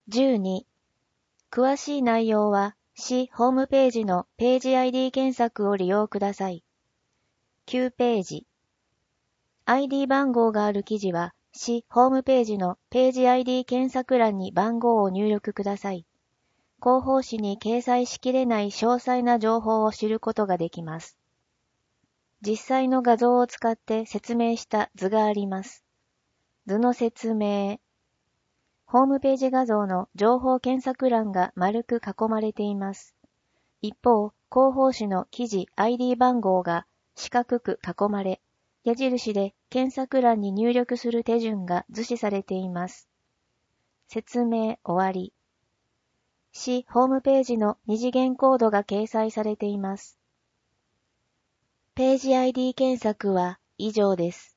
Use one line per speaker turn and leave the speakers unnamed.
12、詳しい内容は、市ホームページのページ ID 検索を利用ください。9ページ。ID 番号がある記事は、市ホームページのページ ID 検索欄に番号を入力ください。広報誌に掲載しきれない詳細な情報を知ることができます。実際の画像を使って説明した図があります。図の説明。ホームページ画像の情報検索欄が丸く囲まれています。一方、広報誌の記事 ID 番号が四角く囲まれ、矢印で検索欄に入力する手順が図示されています。説明終わり。市ホームページの二次元コードが掲載されています。ページ ID 検索は以上です。